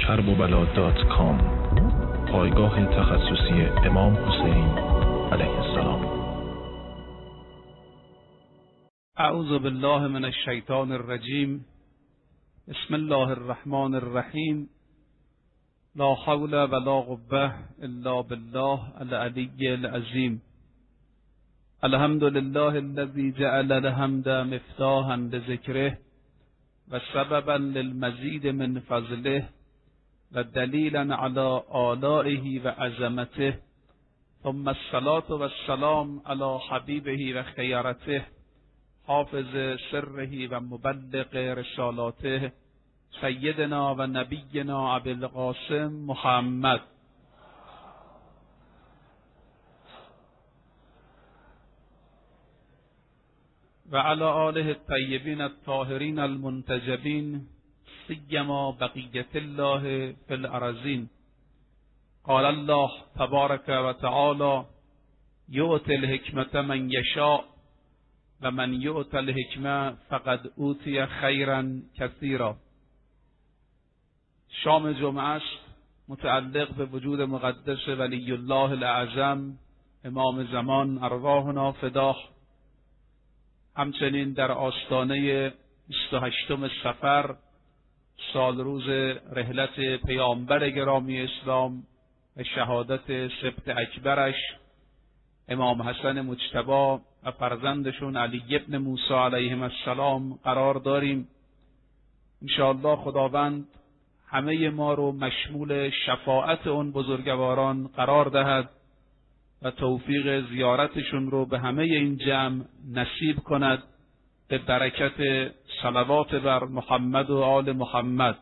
kerbobala.com، پایگاه تخصصی امام حسین علیه السلام. اعوذ بالله من الشیطان الرجیم. بسم الله الرحمن الرحیم. لا حول ولا قوة الا بالله العلی العظیم. الحمد لله الذي جعل الحمد مفتاحا لذکره و سببا للمزید من فضله و دلیلا علی آلائه و عظمته، ثم الصلاة والسلام علی حبیبه و خیرته، حافظ سره و مبلغ رسالاته، سیدنا و نبینا ابی القاسم محمد و علی آله الطیبین الطاهرین المنتجبین، سیما بقیت الله فی الارضین. قال الله تبارک و تعالی: یؤتی الحکمة من یشاء و من یؤت الحکمة فقد اوتی خیرا کثیرا. شام جمعه است، متعلق به وجود مقدس ولی الله الاعظم امام زمان ارواحنا فداه. همچنین در آستانه 28 صفر، سال روز رحلت پیامبر گرامی اسلام و شهادت سبط اکبرش امام حسن مجتبی و فرزندشون علی ابن موسی علیهم السلام قرار داریم. انشاءالله خداوند همه ما رو مشمول شفاعت اون بزرگواران قرار دهد و توفیق زیارتشون رو به همه این جمع نصیب کند به برکت صلوات بر محمد و آل محمد.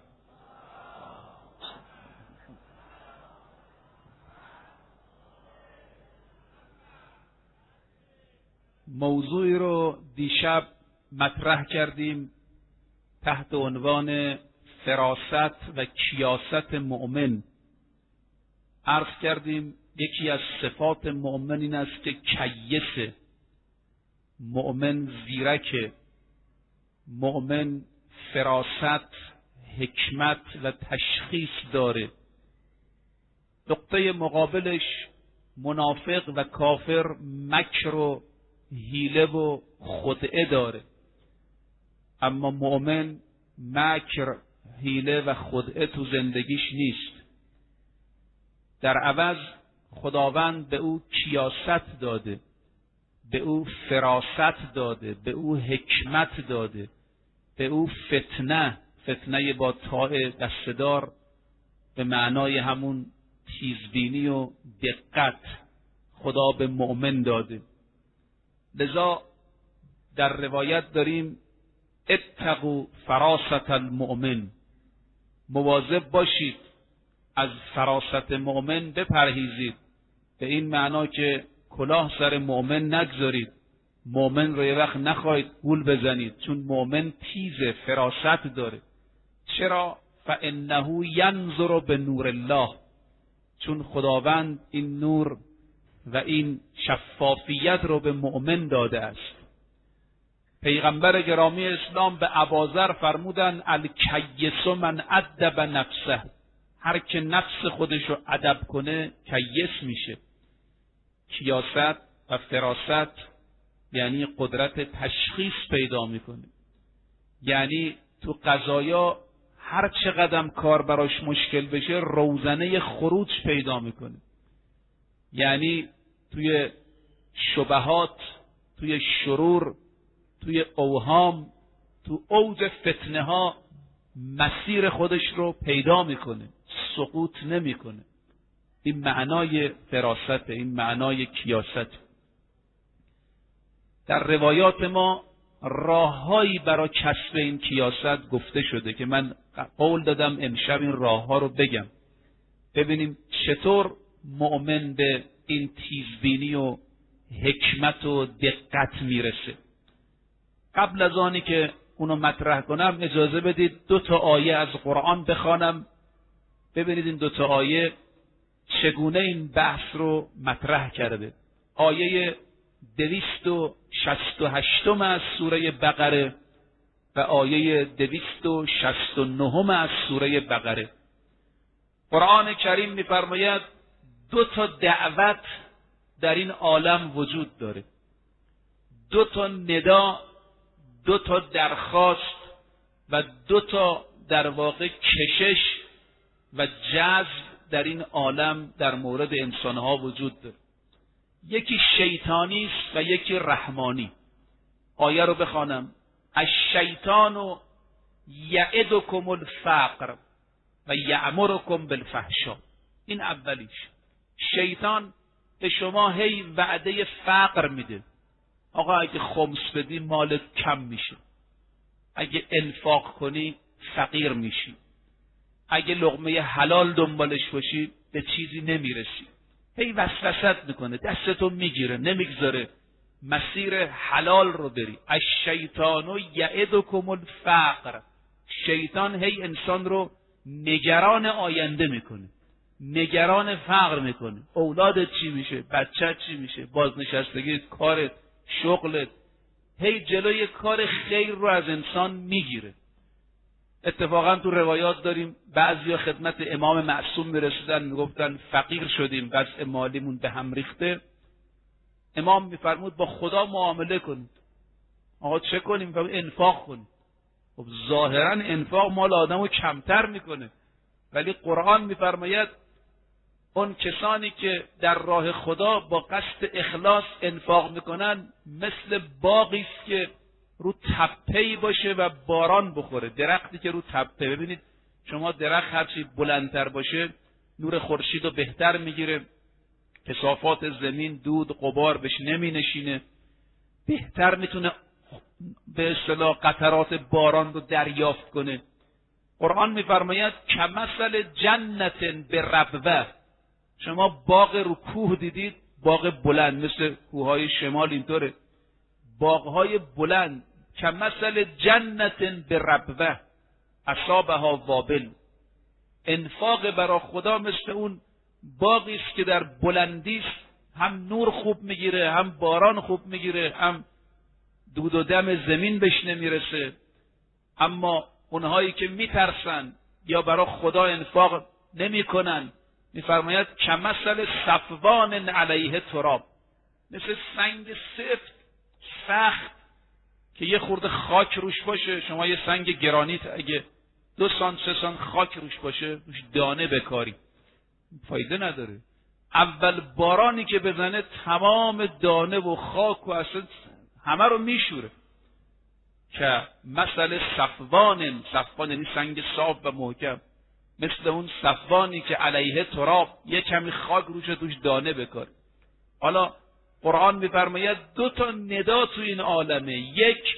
موضوعی رو دیشب مطرح کردیم تحت عنوان فراست و کیاست مؤمن. عرض کردیم یکی از صفات مؤمن این است که کیسه، مؤمن زیرک، مؤمن فراست، حکمت و تشخیص داره. نقطه مقابلش منافق و کافر مکر و حیله و خدعه داره، اما مؤمن مکر، حیله و خدعه تو زندگیش نیست. در عوض خداوند به او کیاست داده، به او فراست داده، به او حکمت داده، به او فتنه با تاء دسته‌دار به معنای همون تیزبینی و دقت خدا به مؤمن داده. لذا در روایت داریم اتقوا فراست المؤمن، مواظب باشید از فراست مؤمن بپرهیزید، به این معنا که کلاه سر مؤمن نگذارید، مؤمن رو یه وقت نخواهید گول بزنید، چون مؤمن تیز فراست داره. چرا؟ فانه ینظر بنور الله، چون خداوند این نور و این شفافیت رو به مؤمن داده است. پیغمبر گرامی اسلام به اباذر فرمودن الکیس من ادب نفسه، هر که نفس خودش رو ادب کنه کیس میشه. کیاست و فراست یعنی قدرت تشخیص پیدا میکنه، یعنی تو قضایا هر چقدر کار براش مشکل بشه روزنه خروج پیدا میکنه، یعنی توی شبهات، توی شرور، توی اوهام، تو اوج فتنه ها مسیر خودش رو پیدا میکنه، سقوط نمیکنه. این معنای فراست، این معنای کیاست. در روایات ما راههایی برای کسب این کیاست گفته شده که من قول دادم امشب این راهها رو بگم، ببینیم چطور مؤمن به این تیزبینی و حکمت و دقت میرسه. قبل از آنی که اونو مطرح کنم اجازه بدید 2 آیه از قرآن بخوانم، ببینید این 2 آیه چگونه این بحث رو مطرح کرده. آیه 268 از سوره بقره و آیه 269 از سوره بقره. قرآن کریم می‌فرماید 2 تا دعوت در این عالم وجود داره، 2 تا ندا، 2 تا درخواست و 2 تا در واقع کشش و جذب در این عالم در مورد انسانها وجود داره. یکی شیطانی است و یکی رحمانی. آیه رو بخوانم: الشیطان یعدکم الفقر و یأمرکم بالفحشاء. این اولیش. شیطان به شما هی وعده فقر میده. آقا اگه خمس بدی مالت کم میشه، اگه انفاق کنی فقیر میشی، اگه لقمه حلال دنبالش باشی به چیزی نمیرسی. هی وسوسه‌ت میکنه، دستتو میگیره، نمیگذاره مسیر حلال رو بری. الشیطان یعدکم الفقر. شیطان هی انسان رو نگران آینده میکنه، نگران فقر میکنه. اولادت چی میشه؟ بچت چی میشه؟ بازنشستگی، کارت، شغلت. هی جلوی کار خیر رو از انسان میگیره. اتفاقا تو روایات داریم بعضیا خدمت امام معصوم میرسیدن میگفتن فقیر شدیم، وضع مالیمون به هم ریخته. امام میفرمود با خدا معامله کنید. آقا چه کنیم؟ انفاق کنیم. خب ظاهرا انفاق مال آدمو کمتر میکنه، ولی قرآن میفرماید اون کسانی که در راه خدا با قصد اخلاص انفاق میکنن مثل باغی است که رو تپه‌ای باشه و باران بخوره. درختی که رو تپه، ببینید شما درخت هرچی بلندتر باشه نور خورشید رو بهتر میگیره، کثافات زمین، دود، غبار بهش نمی نشینه، بهتر میتونه به اصطلاح قطرات باران رو دریافت کنه. قرآن میفرماید کمثل جنت بربوه. شما باغ رو کوه دیدید، باغ بلند مثل کوههای شمال اینطوره، باغهای بلند. کمثل جنت بربوه اصابها وابل. انفاق برای خدا مثل اون باغی است که در بلندی است، هم نور خوب میگیره، هم باران خوب میگیره، هم دود و دم زمین بهش نمیرسه. اما اونهایی که میترسن یا برای خدا انفاق نمیکنن، میفرماید کمثل صفوان علیه تراب. مثل سنگ سفت سخت که یه خورده خاک روش باشه. شما یه سنگ گرانیت اگه 2 سانت 3 سانت خاک روش باشه، روش دانه بکاری، فایده نداره. اول بارانی که بزنه تمام دانه و خاک و اصلا همه رو میشوره. که مثل صفوان یعنی سنگ صاف و محکم، مثل اون صفوانی که علیه تراب، یه کمی خاک روش توش دانه بکاره. حالا قرآن میفرماید 2 تا ندا تو این عالمه. یک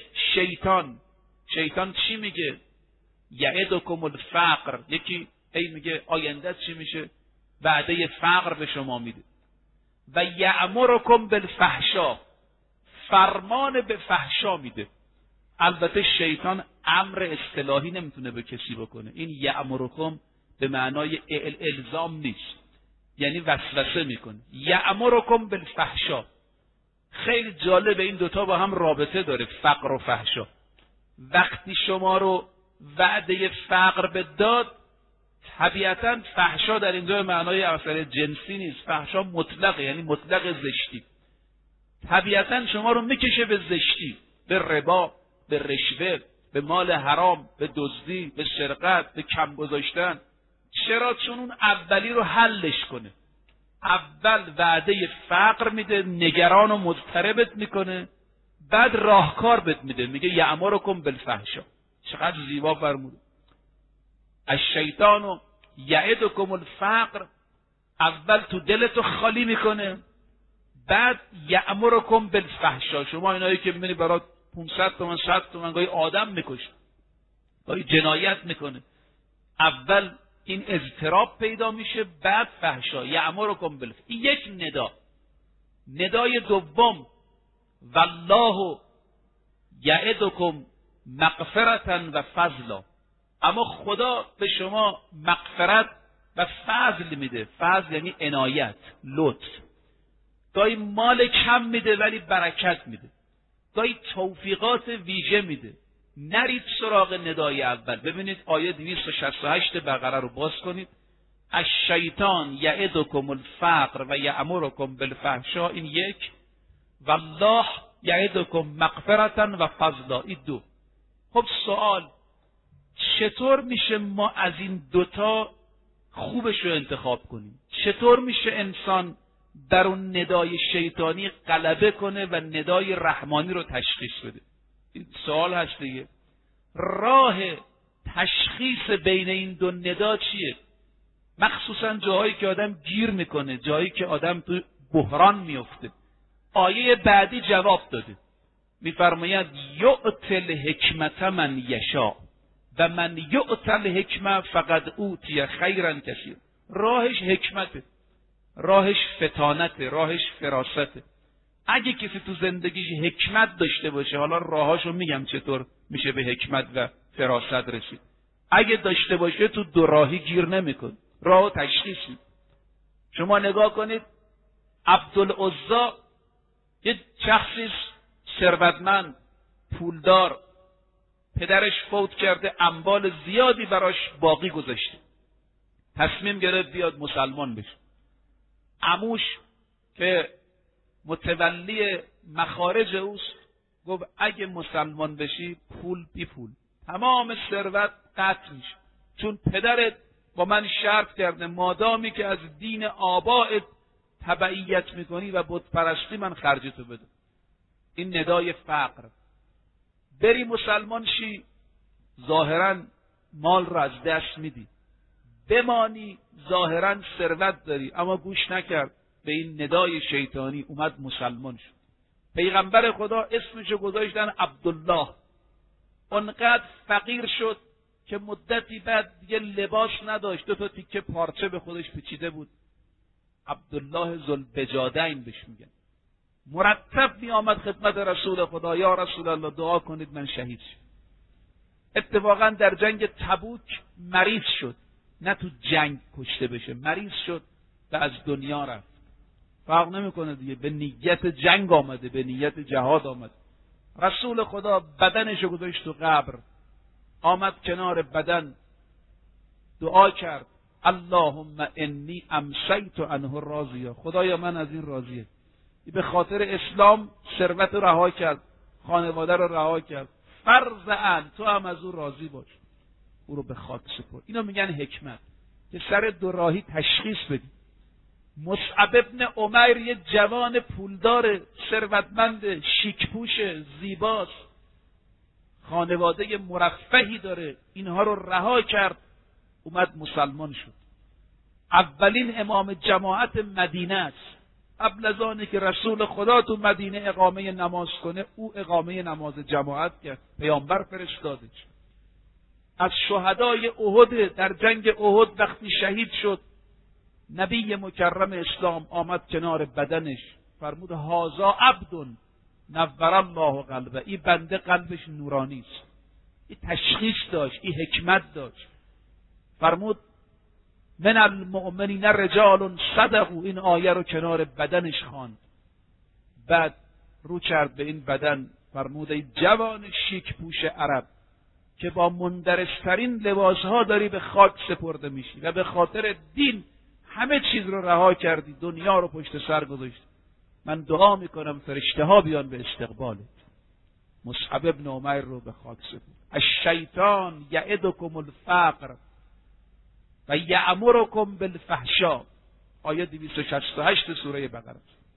شیطان چی میگه؟ یعدکم الفقر. یکی میگه آینده چی میشه؟ وعده فقر به شما میده. و یأمرکم بالفحشاء، فرمان به فحشا میده. البته شیطان امر اصطلاحی نمیتونه به کسی بکنه. این یأمرکم به معنای الزام نیست، یعنی وسوسه میکنه. یأمرکم بالفحشاء. خیلی جالب، این 2 تا با هم رابطه داره، فقر و فحشا. وقتی شما رو وعده فقر به داد، طبیعتا فحشا در اینجا معنای اصلا جنسی نیست، فحشا مطلقه، یعنی مطلق زشتی. طبیعتا شما رو میکشه به زشتی، به ربا، به رشوه، به مال حرام، به دزدی، به سرقت، به کم گذاشتن. چرا؟ چون اون اولی رو حلش کنه. اول وعده فقر میده، نگران و مضطربت میکنه، بعد راهکار بهت میده، میگه یأمرکم بالفحشاء. چقدر زیبا فرموده. الشیطان یعدکم الفقر، اول تو دلتو خالی میکنه، بعد یأمرکم بالفحشاء. شما اینایی که میبینی برای 500 تومن 100 تومن گاهی آدم میکشه، گاهی جنایت میکنه، اول این اضطراب پیدا میشه، بعد فحشا. یأمرکم بالفحشاء. این یک ندا. ندای دوم والله یعدکم مغفرة و فضلا. اما خدا به شما مغفرت و فضل میده. فضل یعنی عنایت، لطف. گاهی مال کم میده ولی برکت میده، گاهی توفیقات ویژه میده. نرید سراغ ندای اول. ببینید آیه 268 بقره رو باز کنید. الشیطان یعدکم الفقر و یأمرکم بالفحشاء، این یک، والله یعدکم مغفرة و فضلا، این دو. خب سوال، چطور میشه ما از این دوتا خوبش رو انتخاب کنیم؟ چطور میشه انسان در اون ندای شیطانی غلبه کنه و ندای رحمانی رو تشخیص بده؟ این سوال هست دیگه. راه تشخیص بین این دو ندا چیه؟ مخصوصا جاهایی که آدم گیر میکنه، جایی که آدم تو بحران میفته. آیه بعدی جواب داده، میفرماید یؤتی الحکمت من یشاء و من یؤتی الحکمه فقد اوتی خیرا کثیر. راهش حکمته، راهش فتانته، راهش فراسته. اگه کسی تو زندگیش حکمت داشته باشه، حالا راهاشو میگم چطور میشه به حکمت و فراست رسید، اگه داشته باشه تو دو راهی گیر نمیکن، راهو تشخیص میده. شما نگاه کنید، عبدالعزی یه شخصی ثروتمند، پولدار، پدرش فوت کرده، اموال زیادی براش باقی گذاشته، تصمیم گرفت بیاد مسلمان بشه. عموش که متولی مخارج اوست گفت اگه مسلمان بشی پول بی پول، تمام ثروت قطع میشه، چون پدرت با من شرط کرده مادامی که از دین آبائت تبعیت میکنی و بت پرستی من خرجتو بده. این ندای فقر. بری مسلمان شی، ظاهرا مال رو از دست میدی، بمانی ظاهرا ثروت داری، اما گوش نکرد به این ندای شیطانی، اومد مسلمان شد. پیغمبر خدا اسمشو گذاشتن عبدالله. اونقدر فقیر شد که مدتی بعد دیگه لباس نداشت، 2 تا تیکه پارچه به خودش پیچیده بود. عبدالله ذوالبجادین بهش میگن. مرتب می آمد خدمت رسول خدا، یا رسول الله دعا کنید من شهید شم. اتفاقا در جنگ تبوک مریض شد، نه تو جنگ کشته بشه، مریض شد و از دنیا رفت. فرق نمیکنه دیگه، به نیت جنگ آمده، به نیت جهاد آمده. رسول خدا بدنشو گذاشت تو قبر، آمد کنار بدن دعا کرد، اللهم انی امسیت عنه راضیا، خدایا من از این راضیه. به خاطر اسلام ثروت رو رها کرد، خانواده رو رها کرد، فرض ان تو هم از او راضی باش، او رو به خاک سپرد. اینو میگن حکمت، که سر دو راهی تشخیص بدی. مصعب ابن عمیر یه جوان پولدار ثروتمند، شیکپوش، زیباست، خانواده مرفهی داره، اینها رو رها کرد، اومد مسلمان شد. اولین امام جماعت مدینه است. قبل از آنی که رسول خدا تو مدینه اقامه نماز کنه، او اقامه نماز جماعت کرد، پیامبر فرستادش. از شهدای احد، در جنگ احد وقتی شهید شد، نبی مکرم اسلام آمد کنار بدنش، فرمود هذا عبد نور الله قلبه، این بنده قلبش نورانی است. این تشخیص داشت، این حکمت داشت. فرمود من المؤمنین رجال صدقوا، این آیه رو کنار بدنش خواند. بعد رو کرد به این بدن، فرمود ای جوان شیک پوش عرب که با مندرسترین لباسها داری به خاک سپرده میشی و به خاطر دین همه چیز رو رها کردی، دنیا رو پشت سر گذاشتی، من دعا میکنم فرشته ها بیان به استقبالت. مصعب ابن عمیر رو به خاک سپرد. الشیطان یعدکم الفقر و یأمرکم بالفحشاء، آیه 268 سوره بقره.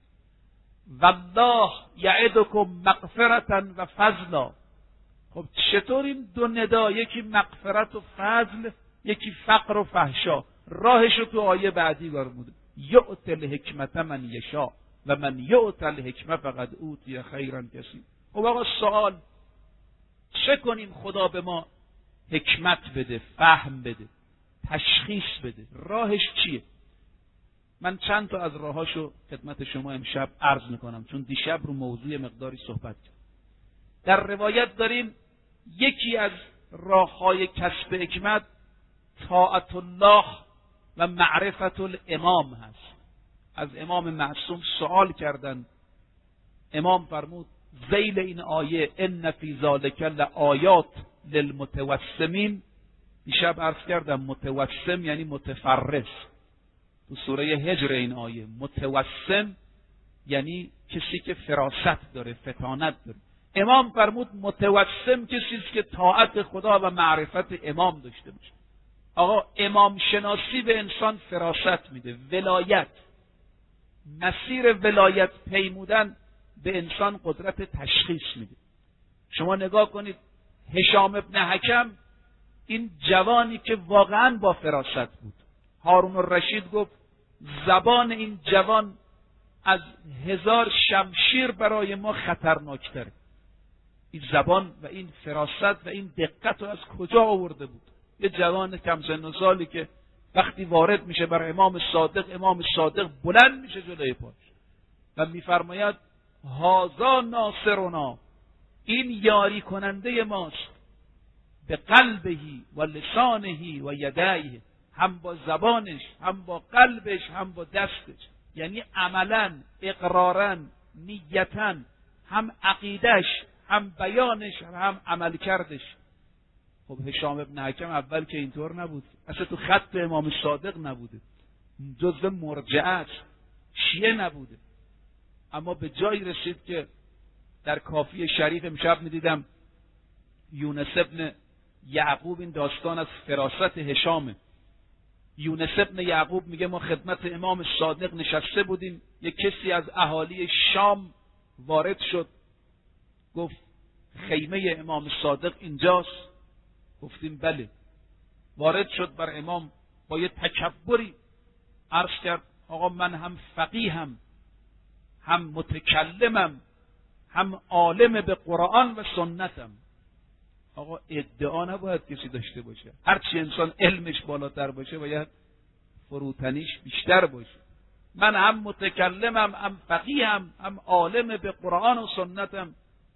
والله یعدکم مغفرة و فضلا. خب چطور این دو ندا، یکی مغفرت و فضل، یکی فقر و فحشا، راهش رو تو آیه بعدی فرموده یؤتی الحکمت من یشاء و من یؤتی الحکمه فقد اوتی خیرا کثیر. خب آقا سوال، چه کنیم خدا به ما حکمت بده، فهم بده، تشخیص بده؟ راهش چیه؟ من چند تا از راهاشو خدمت شما امشب عرض میکنم، چون دیشب رو موضوع مقداری صحبت کرد. در روایت داریم یکی از راههای کسب حکمت طاعت الله و معرفت الامام هست. از امام معصوم سوال کردن، امام فرمود ذیل این آیه ان فی ذلک لآیات للمتوسمین دیشب عرض کردم متوسم یعنی متفرس. تو سوره هجر این آیه متوسم یعنی کسی که فراست داره، فطانت داره. امام فرمود متوسم کسی است که طاعت خدا و معرفت امام داشته باشه. آقا امام شناسی به انسان فراست میده، ولایت، مسیر ولایت پیمودن به انسان قدرت تشخیص میده. شما نگاه کنید هشام ابن حکم، این جوانی که واقعا با فراست بود، هارون الرشید گفت زبان این جوان از 1000 شمشیر برای ما خطرناکتره. این زبان و این فراست و این دقت رو از کجا آورده بود؟ یه جوان کم سن و سالی که وقتی وارد میشه بر امام صادق بلند میشه جلوی پاش و میفرماید هذا ناصرنا، این یاری کننده ماست، به قلبهی و لسانهی و یدیه، هم با زبانش، هم با قلبش، هم با دستش، یعنی عملا، اقرارا، نیتا، هم عقیدش، هم بیانش، هم عمل کردش. خب هشام ابن حکم اول که اینطور نبود، اصلا تو خط امام صادق نبوده، جزو مرجعه است، شیعه نبوده، اما به جایی رسید که در کافی شریف امشب میدیدم یونس ابن یعقوب، این داستان از فراست هشامه. یونس ابن یعقوب میگه ما خدمت امام صادق نشسته بودیم، یک کسی از اهالی شام وارد شد، گفت خیمه امام صادق اینجاست؟ گفتیم بله. وارد شد بر امام با یه تکبری عرض کرد آقا من هم فقیهم، هم متکلمم، هم عالم به قرآن و سنتم. آقا ادعا نباید کسی داشته باشه، هرچی انسان علمش بالاتر باشه باید فروتنیش بیشتر باشه. من هم متکلمم، هم فقیهم، هم عالم به قرآن و سنتم.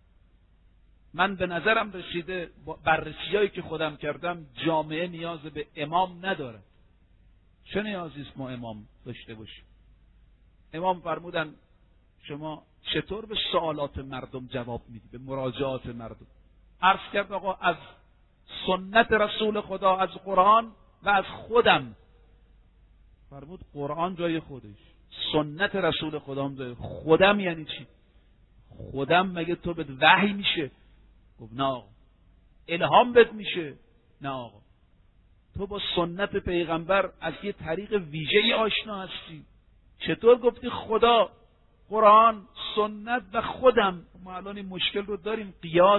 من به نظرم رسیده با بررسیایی که خودم کردم جامعه نیاز به امام نداره. چه نیازی است ما امام داشته باشیم؟ امام فرمودن شما چطور به سوالات مردم جواب میدی، به مراجعات مردم؟ عرض کرد آقا از سنت رسول خدا، از قرآن و از خودم. فرمود قرآن جای خودش، سنت رسول خدا هم جای خودم. یعنی چی؟ خودم مگه تو بهت وحی میشه؟ گفت نه آقا. الهام بهت میشه؟ نه آقا. تو با سنت پیغمبر از یه طریق ویژه‌ای آشنا هستی. چطور گفتی خدا، قرآن، سنت و خودم؟ ما الان این مشکل رو داریم، قیاس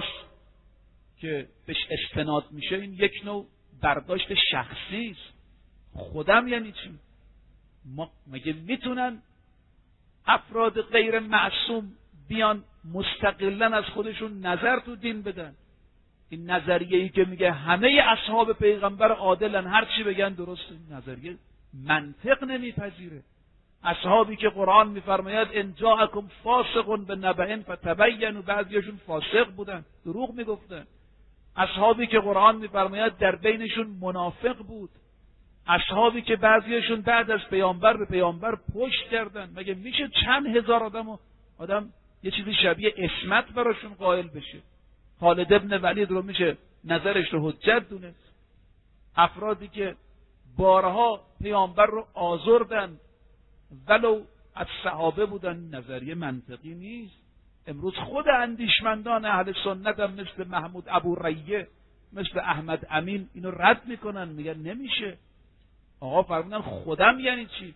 که بهش استناد میشه این یک نوع برداشت شخصی است. خودم یعنی چی؟ ما مگه میتونن افراد غیر معصوم بیان مستقلا از خودشون نظر تو دین بدن؟ این نظریه‌ای که میگه همه اصحاب پیغمبر عادلن، هر چی بگن درسته، این نظریه منطق نمیپذیره. اصحابی که قرآن میفرماید ان جاءکم فاسق بنبأ فتبینوا، بعضیشون فاسق بودن، دروغ میگفتن. اصحابی که قرآن میفرماید در بینشون منافق بود. اصحابی که بعضیشون بعد از پیامبر به پیامبر پشت کردن. مگه میشه چند هزار آدم یه چیزی شبیه عصمت براشون قائل بشه؟ خالد ابن ولید رو میشه نظرش رو حجت دونست. افرادی که بارها پیامبر رو آزردن ولو از صحابه بودن، نظریه منطقی نیست. امروز خود اندیشمندان اهل سنت هم مثل محمود ابوریه، مثل احمد امین اینو رد میکنن، میگن نمیشه. آقا فرمودن خودم یعنی چی؟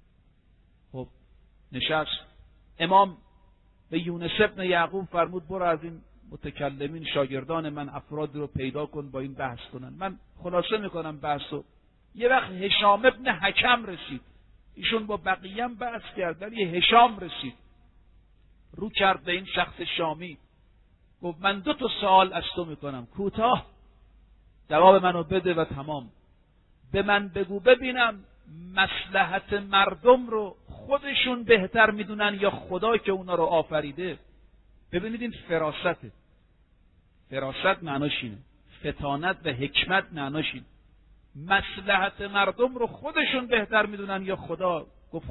خب نشست امام به یونس ابن یعقوب فرمود برو از این متکلمین شاگردان من افراد رو پیدا کن با این بحث کنن. من خلاصه میکنم بحثو. یه وقت هشام ابن حکم رسید، ایشون با بقیه هم بحث کرد، ولی هشام رسید، رو کرد به این شخص شامی، گفت من 2 سوال از تو میکنم، کوتاه جواب منو بده و تمام. به من بگو ببینم مصلحت مردم رو خودشون بهتر میدونن یا خدا که اونا رو آفریده؟ ببینید این فراسته. فراست معناش اینه، فطانت و حکمت معناش اینه. مصلحت مردم رو خودشون بهتر میدونن یا خدا؟ گفت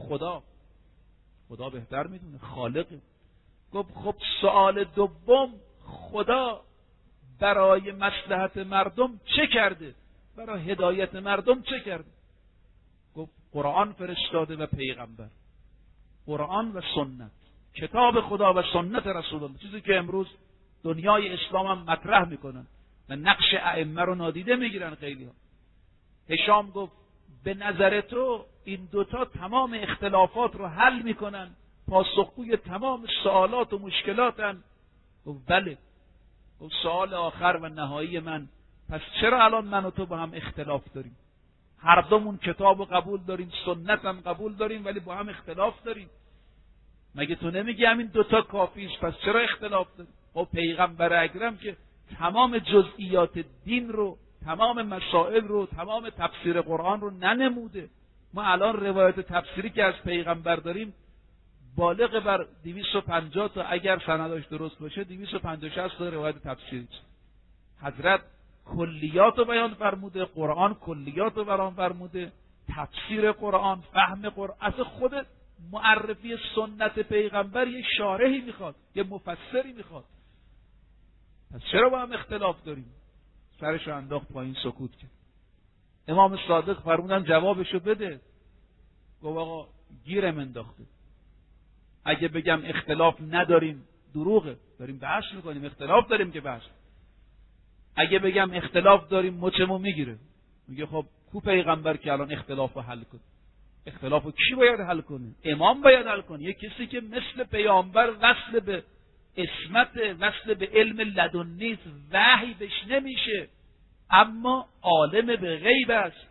خدا بهتر میدونه، خالقه. گفت خب سوال دوم، خدا برای مصلحت مردم چه کرده؟ برای هدایت مردم چه کرد؟ گفت قرآن فرستاده و پیغمبر، قرآن و سنت، کتاب خدا و سنت رسول الله، چیزی که امروز دنیای اسلام هم مطرح میکنن و نقش ائمه رو نادیده میگیرن خیلی ها. هشام گفت به نظر تو این دوتا تمام اختلافات رو حل میکنن، پاسخگوی تمام سوالات و مشکلاتن؟ گفت بله. گفت سوال آخر و نهایی من، پس چرا الان من و تو با هم اختلاف داریم؟ هر دومون کتاب قبول داریم، سنت هم قبول داریم، ولی با هم اختلاف داریم. مگه تو نمیگی همین دوتا کافیست؟ پس چرا اختلاف داریم؟ خب پیغمبر اکرم که تمام جزئیات دین رو، تمام مسائل رو، تمام تفسیر قرآن رو ننموده. ما الان روایت تفسیری که از پیغمبر داریم بالغ بر 250 تا، اگر سنداش درست باشه 250 تا روایت تفسیری. حضرت کلیات رو بیان فرموده، قرآن کلیات رو بیان فرموده، تفسیر قرآن، فهم قرآن. اصلا خود معرفی سنت پیغمبر یه شارحی میخواد، یه مفسری میخواد. پس چرا با هم اختلاف داریم؟ سرش رو انداخت پایین، سکوت کرد. امام صادق فرمودن جوابشو بده. گفت آقا گیرم انداخته. اگه بگم اختلاف نداریم دروغه، داریم بحث میکنیم، اختلاف داریم که بحث. اگه بگم اختلاف داریم مچمو میگیره. میگه خب کو پیغمبر که الان اختلافو حل کنه؟ اختلافو کی باید حل کنه؟ امام باید حل کنه. یه کسی که مثل پیامبر وصل به اسمت، وصل به علم لدنی، وحی بهش نمیشه، اما عالم به غیب است.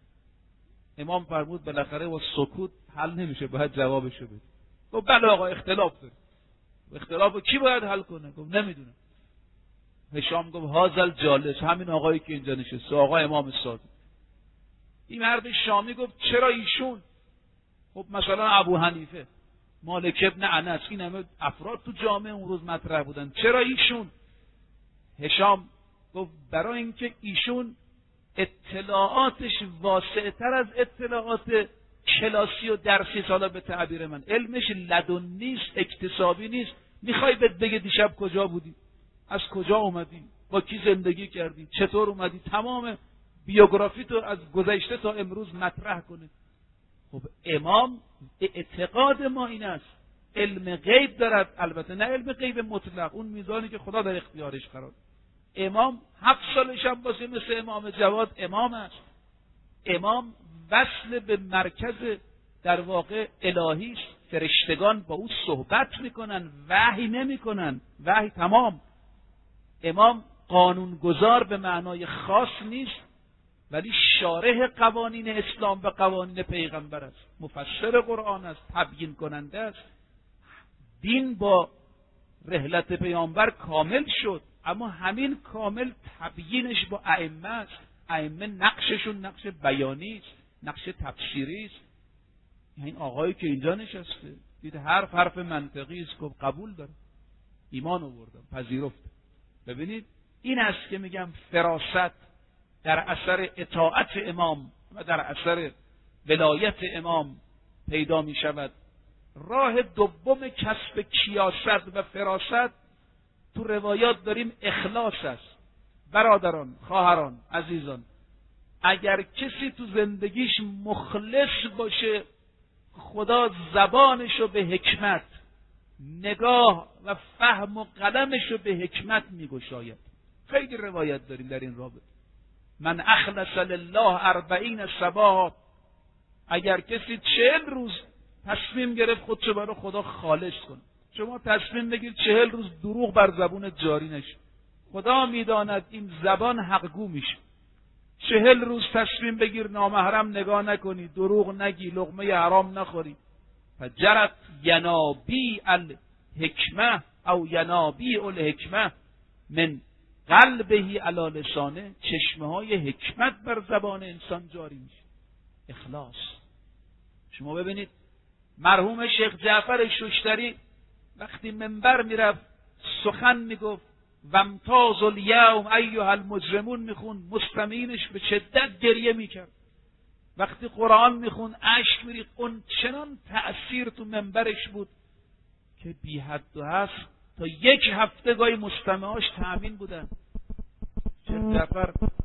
امام فرمود بالاخره و سکوت حل نمیشه، باید جوابشو بده. گفت بله آقا اختلاف داره. اختلافو کی باید حل کنه؟ گفت نمیدونم. هشام گفت هازل جالس، همین آقایی که اینجا نشسته، آقا امام صادق. این مرد شامی گفت چرا ایشون؟ خب مثلا ابو حنیفه، مالک ابن انس، این همه افراد تو جامعه اون روز مطرح بودن، چرا ایشون؟ هشام گفت برای اینکه ایشون اطلاعاتش واسع‌تر از اطلاعات کلاسی و درسی، سالا به تعبیر من علمش لدن نیست، اکتسابی نیست. میخوای بگه دیشب کجا بودی؟ از کجا اومدی؟ با کی زندگی کردی؟ چطور اومدی؟ تمام بیوگرافی تو از گذشته تا امروز مطرح کنه. خب امام اعتقاد ما این است علم غیب دارد، البته نه علم غیب مطلق، اون میزانی که خدا در اختیارش قرار. امام 7 سالش هم باشه مثل امام جواد امام است. امام وصل به مرکز در واقع الهی است. فرشتگان با او صحبت میکنن، وحی نمیکنن، وحی تمام. امام قانونگذار به معنای خاص نیست، ولی شارح قوانین اسلام و قوانین پیغمبر است، مفسر قرآن است، تبیین کننده است. دین با رحلت پیامبر کامل شد، اما همین کامل تبیینش با ائمه است. ائمه نقششون نقش بیانی است، نقش تفسیری است. این آقایی که اینجا نشسته دید حرف منطقی است، گفت قبول دارم، ایمان آوردم، پذیرفتم. ببینید این است که میگم فراست در اثر اطاعت امام و در اثر ولایت امام پیدا می شود. راه دوم کسب کیاست و فراست تو روایات داریم اخلاص است. برادران، خواهران، عزیزان، اگر کسی تو زندگیش مخلص باشه، خدا زبانشو به حکمت، نگاه و فهم و قلمشو به حکمت میگشاید. خیلی روایت داریم در این رابطه. من اخلص لله 40 صباحا، اگر کسی 40 روز تصمیم گرفت خودشو برای خدا خالص کنه. شما تصمیم بگیر 40 روز دروغ بر زبون جاری نشه، خدا میداند این زبان حقگو میشه. 40 روز تصمیم بگیر نامحرم نگاه نکنی، دروغ نگی، لقمه حرام نخوری. فجرت ینابی الحکمه او ینابی الحکمه من قلبهی علی لسانه، چشمه های حکمت بر زبان انسان جاری میشه. اخلاص. شما ببینید مرحوم شیخ جعفر شوشتری وقتی منبر میرفت سخن میگفت وامتاز الیوم ایها المجرمون میخون، مستمعینش به شدت گریه میکرد. وقتی قرآن میخون اشک میریخت. اون چنان تأثیر تو منبرش بود که بی حد و حصر تا 1 هفته گاهی مستمعاش تأمین بودن. شیخ جعفر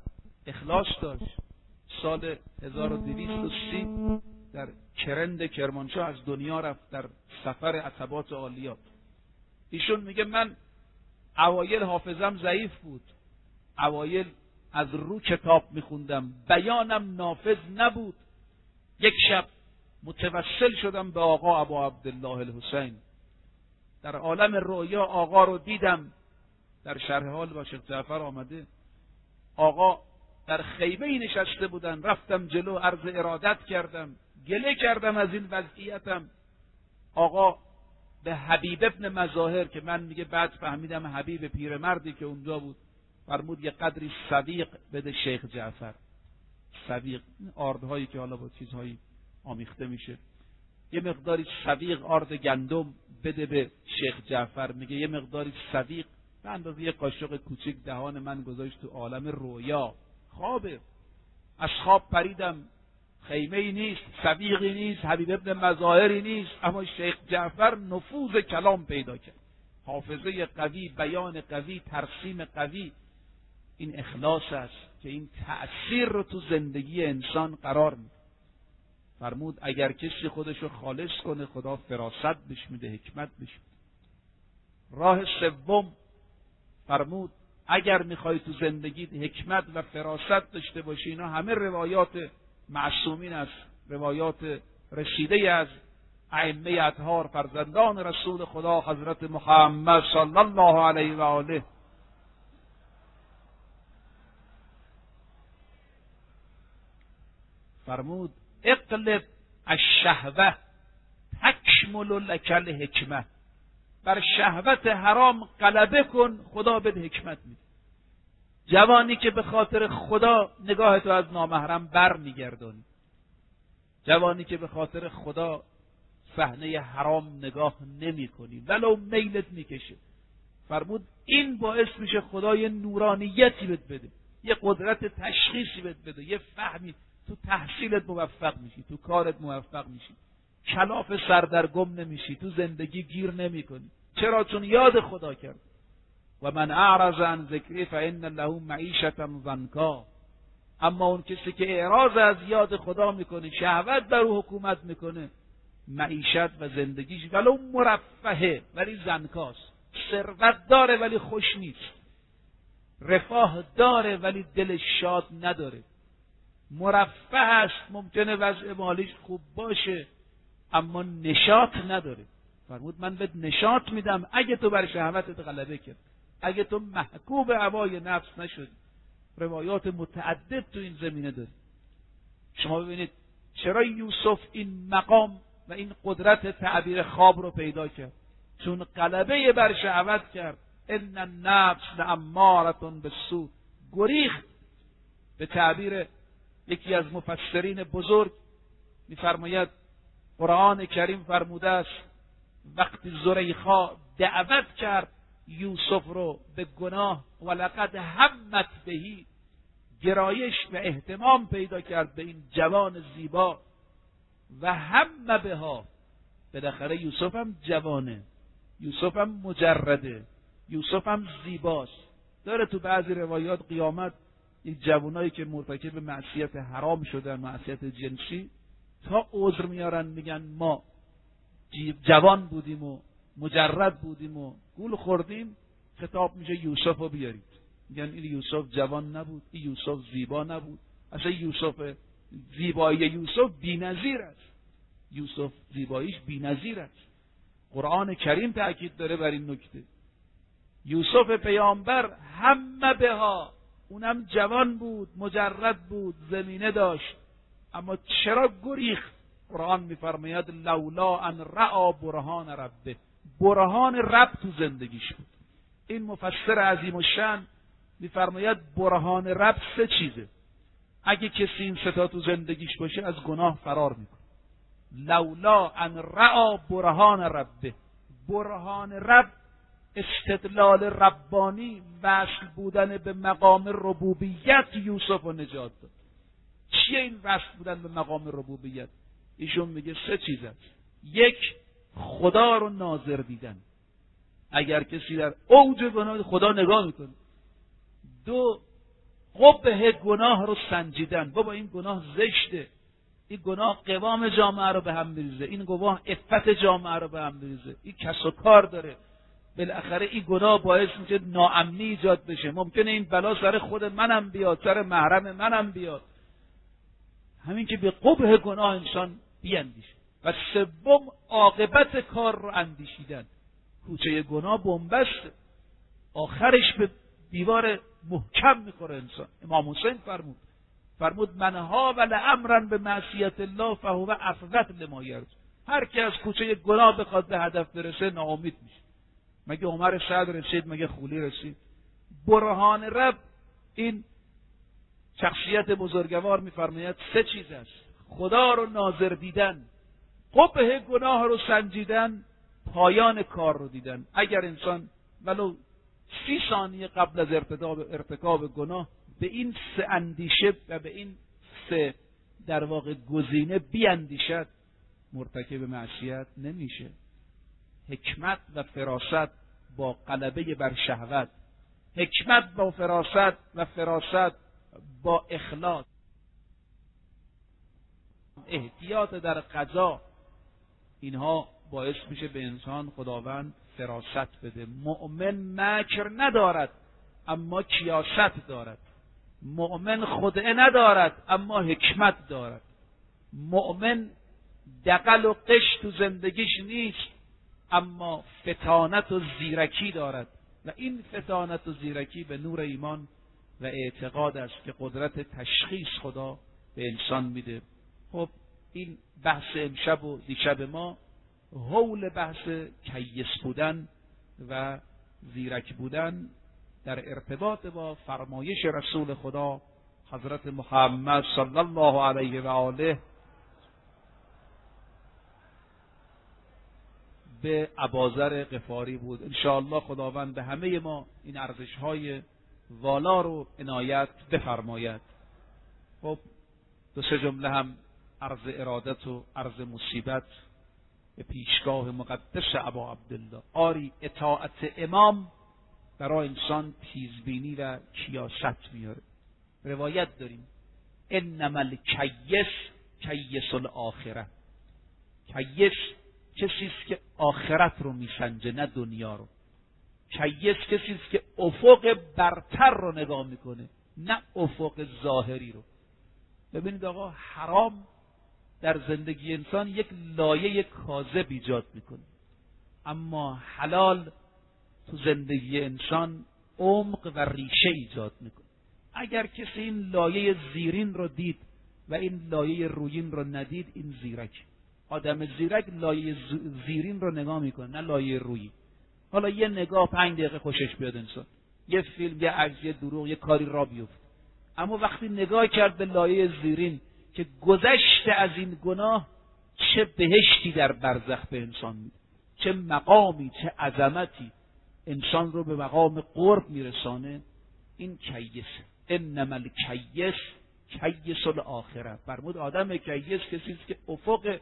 اخلاص داشت. سال 1230 در کرند کرمانشاه از دنیا رفت در سفر عتبات عالیات. ایشون میگه من اوایل حافظم ضعیف بود، اوایل از رو کتاب میخوندم، بیانم نافذ نبود. یک شب متوسل شدم به آقا ابو عبدالله الحسین. در عالم رؤیا آقا رو دیدم. در شرح حال با شیخ جعفر آمده. آقا در خیمه‌ای نشسته بودن. رفتم جلو، عرض ارادت کردم، گله کردم از این وضعیتم. آقا به حبیب ابن مظاهر که من میگه بعد فهمیدم حبیب پیرمردی که اونجا بود، فرمود یه قدری سویق بده شیخ جعفر. سویق آردهایی که حالا با چیزهایی آمیخته میشه. یه مقداری سویق آرد گندم بده به شیخ جعفر. میگه یه مقداری سویق به اندازه یه قاشق کوچک دهان من گذاشت تو عالم رویا. خوابه. از خواب پریدم، خیمه‌ای نیست، سویقی نیست، حبیب ابن مظاهری نیست، اما شیخ جعفر نفوذ کلام پیدا کرد. حافظه قوی، بیان قوی، ترسیم قوی. این اخلاص است که این تأثیر رو تو زندگی انسان قرار میده. فرمود اگر کسی خودشو خالص کنه خدا فراست بهش میده، حکمت بهش میده. راه سوم فرمود اگر میخوای تو زندگیت حکمت و فراست داشته باشی، اینا همه روایات معصومین است، روایات رسیده از ائمه اطهار، فرزندان رسول خدا حضرت محمد صلی الله علیه و آله. فرمود اقلب الشهوه تکمل لک الحکمه. بر شهوت حرام غلبه کن، خدا بهت حکمت میده. جوانی که به خاطر خدا نگاه تو از نامحرم بر میگردانی، جوانی که به خاطر خدا صحنه حرام نگاه نمی کنی ولو میلت میکشه، فرمود این باعث میشه خدا یه نورانیتی بهت بده، یه قدرت تشخیصی بهت بده، یه فهمی، تو تحصیلت موفق میشی، تو کارت موفق میشی، کلاف سردرگم نمیشی، تو زندگی گیر نمی کنی. چرا؟ چون یاد خدا کرد. و من اعرض عن ذکری فان له معیشة ضنکا. اما اون کسی که اعراض از یاد خدا میکنه، شهوت بر او حکومت میکنه، معیشت و زندگیش ولو مرفهه ولی زنکاست. ثروت داره ولی خوش نیست، رفاه داره ولی دلش شاد نداره، مرفه است، ممکنه وضع مالیش خوب باشه اما نشاط نداره. فرمود من بهت نشاط میدم اگه تو بر شهوتت غلبه کرد، اگه تو محکوم هوای نفس نشدی. روایات متعدد تو این زمینه داری. شما ببینید چرا یوسف این مقام و این قدرت تعبیر خواب رو پیدا کرد؟ چون غلبه بر شهوت کرد. ان النفس لاماره بالسوء. گریخت. به تعبیر یکی از مفسرین بزرگ میفرماید قرآن کریم فرموده است وقتی زلیخا دعوت کرد یوسف رو به گناه، ولقد همت بهی، گرایش و اهتمام پیدا کرد به این جوان زیبا، و هم بها، بالاخره یوسف هم جوانه، یوسف هم مجرده، یوسف هم زیباست. داره تو بعضی روایات قیامت این جوانایی که مرتکب معصیت حرام شدن، معصیت جنسی، تا عذر میارن میگن ما جوان بودیم و مجرد بودیم و گول خوردیم، خطاب میشه یوسف رو بیارید. میگن این یوسف جوان نبود، این یوسف زیبا نبود، اصلا یوسف، زیبایی یوسف بی‌نظیر است، یوسف زیباییش بی‌نظیر است. قرآن کریم تأکید داره بر این نکته. یوسف پیامبر هم بها، اونم جوان بود، مجرد بود، زمینه داشت، اما چرا گریخت؟ قرآن میفرماید لولا ان رأى برهان ربه، برهان رب تو زندگیش بود. این مفسر عظیم الشأن میفرماید برهان رب سه چیزه. اگه کسی این سه تا تو زندگیش باشه از گناه فرار میکنه. لولا ان رأى برهان ربه، برهان رب استدلال ربانی، وصل بودن به مقام ربوبیت یوسف رو نجات داد. چیه این وصل بودن به مقام ربوبیت؟ ایشون میگه سه چیز است. یک، خدا رو ناظر دیدن، اگر کسی در اوج گناه خدا نگاه میکنه. دو، قبح گناه رو سنجیدن. بابا این گناه زشته، این گناه قوام جامعه رو به هم میریزه، این گناه عفت جامعه رو به هم میریزه، این کس و کار داره، بالاخره این گناه باعث میشه ناامنی ایجاد بشه، ممکنه این بلا سر خود منم بیاد، سر محرم منم بیاد. همین که به قبح گناه انسان بیاندیشه. و سوم عاقبت کار رو اندیشیدن. کوچه گناه بنبسته، آخرش به دیوار محکم میخوره انسان. امام حسین فرمود منها و لامرا به معصیت الله فهو افضل لما یرجو. هر کی از کوچه گناه بخواد به هدف برسه ناامید میشه. مگه عمر سعد رسید؟ مگه خولی رسید؟ برهان رب این شخصیت بزرگوار میفرماید 3 چیز است: خدا رو ناظر دیدن، قبح گناه رو سنجیدن، پایان کار رو دیدن. اگر انسان ولو 30 ثانیه قبل از ارتکاب گناه به این 3 اندیشه و به این 3 در واقع گزینه بیاندیشد، مرتکب معصیت نمیشه. حکمت و فراست با غلبه بر شهوت، حکمت با فراست و فراست با اخلاص، احتیاط در قضا، اینها باعث میشه به انسان خداوند فراست بده. مؤمن مکر ندارد اما کیاست دارد. مؤمن خدعه ندارد اما حکمت دارد. مؤمن دغل و قش تو زندگیش نیست اما فطانت و زیرکی دارد و این فطانت و زیرکی به نور ایمان و اعتقاد است که قدرت تشخیص خدا به انسان میده. خب این بحث امشب و دیشب ما حول بحث کیس بودن و زیرک بودن در ارتباط با فرمایش رسول خدا حضرت محمد صلی الله علیه و آله به ابوذر غفاری بود. انشاءالله خداوند به همه ما این ارزش‌های والا رو عنایت بفرماید. خب 2-3 جمله هم عرض ارادت و عرض مصیبت به پیشگاه مقدس ابا عبدالله. آری اطاعت امام برای انسان تیزبینی و کیاست میاره. روایت داریم انما الکیس کیس الاخره. کیس کسی است که آخرت رو میسنجه نه دنیا رو. کیس کسی است که افق برتر رو نگاه میکنه نه افق ظاهری رو. ببینید آقا، حرام در زندگی انسان یک لایه کاذب ایجاد میکنه، اما حلال تو زندگی انسان عمق و ریشه ایجاد میکنه. اگر کسی این لایه زیرین رو دید و این لایه رویین رو ندید، این زیرک. آدم زیرک لایه زیرین رو نگاه میکنه نه لایه رویی. حالا یه نگاه 5 دقیقه خوشش بیاد انسان، یه فیلم، یه عکس، یه دروغ، یه کاری را بیفت، اما وقتی نگاه کرد به لایه زیرین که گذشته از این گناه چه بهشتی در برزخ به انسان میده، چه مقامی، چه عظمتی انسان رو به مقام قرب میرسانه، این کیس. انما الکیس کیس الاخره. فرمود آدم کیس کسی است که افق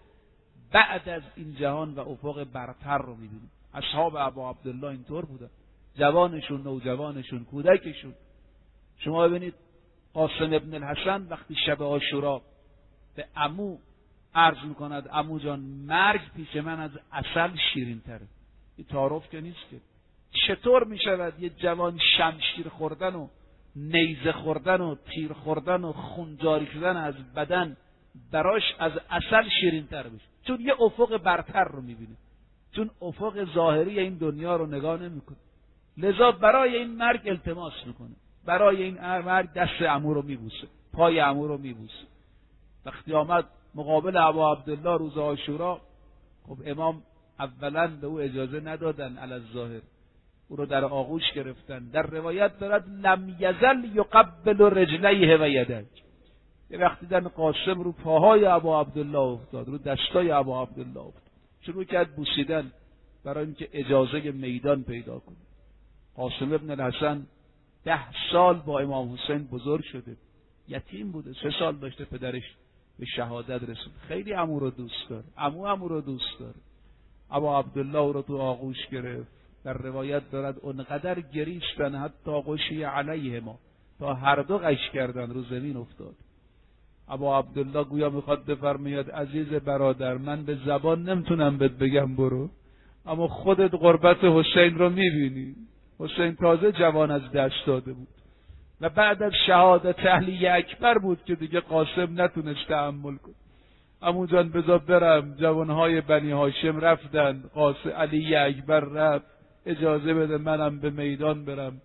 بعد از این جهان و افق برتر رو میبینه. اصحاب ابا عبدالله اینطور بودن، جوانشون، نوجوانشون، کودکشون. شما ببینید قاسم ابن الحسن وقتی شب عاشورا به عمو عرض میکند عمو جان مرگ پیش من از عسل شیرین تره. این تعارف که نیست که. چطور میشود یه جوان شمشیر خوردن و نیزه خوردن و تیر خوردن و خون جاری شدن از بدن براش از عسل شیرین تر بشه؟ چون یه افق برتر رو میبینه، چون افق ظاهری این دنیا رو نگاه نمیکنه. لذا برای این مرگ التماس میکنه، برای این مرگ دست عمو رو میبوسه، پای عمو رو میبوسه. وقتی آمد مقابل ابا عبدالله روز عاشورا، خب امام اولا به او اجازه ندادن علی الظاهر، او رو در آغوش گرفتن. در روایت دارد لم یزل یقبل رجلیه و یدیه. یه وقتی دیدن قاسم رو پاهای ابا عبدالله افتاد، رو دستای ابا عبدالله افتاد، شروع کرد بوسیدن برای اینکه اجازه میدان پیدا کنه. قاسم ابن الحسن 10 سال با امام حسین بزرگ شده، یتیم بوده، 3 سال داشته پدرش به شهادت رسید. خیلی عمو رو دوست داره، عمو رو دوست داره. ابا عبدالله رو تو آغوش گرفت. در روایت دارد اونقدر گریستن حتی غشی علیه ما، تا هر دو غش کردن، رو زمین افتاد. ابا عبدالله گویا میخواد بفرماید عزیز برادر، من به زبان نمیتونم بهت بگم برو، اما خودت غربت حسین رو میبینی. حسین تازه جوان از دست داده بود و بعد از شهادت علی اکبر بود که دیگه قاسم نتونست تحمل کنه. عمو جان بذار برم. جوانهای بنی هاشم رفتن، قاسم علی اکبر رفت، اجازه بده منم به میدان برم.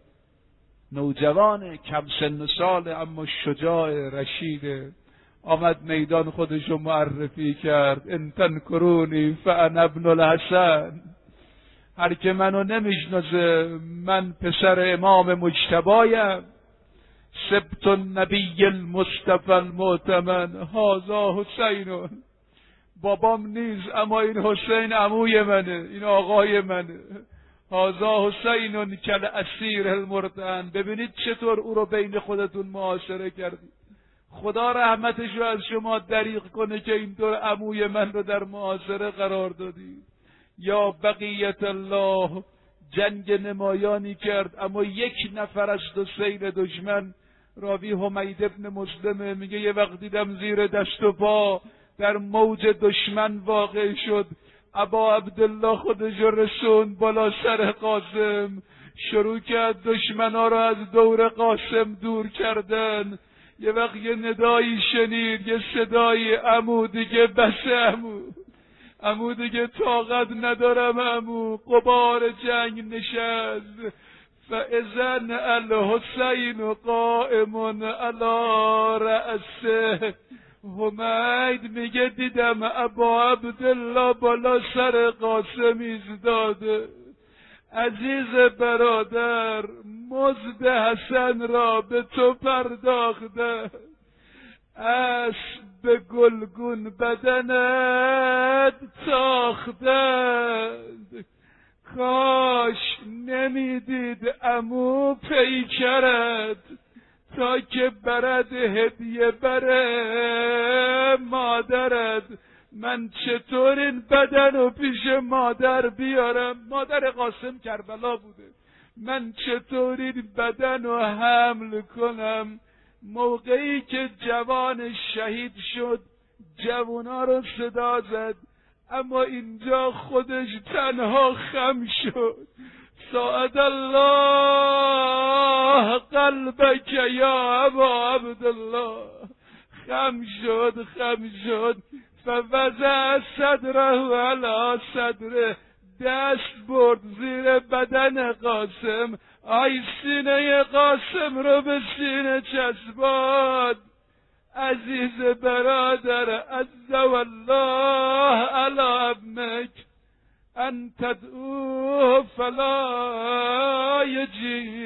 نوجوان کم سن و سال اما شجاع رشیده، آمد میدان خودشو معرفی کرد. ان تنکرونی فانا ابن الحسن. هر که منو نمیشناسه، من پسر امام مجتبایم، سبط النبی المصطفى المؤتمن، هذا حسین. بابام نیست اما این حسین عموی منه، این آقای منه. هذا حسین کل اسیر المرتهن. ببینید چطور او رو بین خودتون معاشره کردید. خدا رحمتش رو از شما دریغ کنه که اینطور عموی من رو در معاشره قرار دادید. یا بقیت الله، جنگ نمایانی کرد اما یک نفر از دو سیل دشمن. راوی حمید ابن مسلمه میگه یه وقت دیدم زیر دست و پا در موج دشمن واقع شد. ابا عبدالله خودش رسون بالا سر قاسم، شروع کرد دشمنا رو از دور قاسم دور کردن. یه وقت یه ندایی شنید، یه صدای عمو دیگه بس عمو دیگه طاقت ندارم عمو. غبار جنگ نشست. فاذن الحسین قائم علی رأسه. حمید میگه دیدم ابا عبدالله بالا سر قاسم ایستاده. عزیز برادر، مزد حسن را به تو پرداخته، اسب به گلگون بدنت تاختند. کاش نمیدید عمو پیکرت تا که برد هدیه بره مادرت. من چطور این بدن رو پیش مادر بیارم؟ مادر قاسم کربلا بوده. من چطور این بدن رو حمل کنم؟ موقعی که جوان شهید شد جوانا رو صدا زد، اما اینجا خودش تنها خم شد. ساعد الله قلبک یا ابا عبدالله. خم شد فوضع صدره علی صدره. دست برد زیر بدن قاسم، آی سینه قاسم رو به سینه چسباد. عزیز برادر، عز والله علی ابنک ان تدعوه فلا یجیب.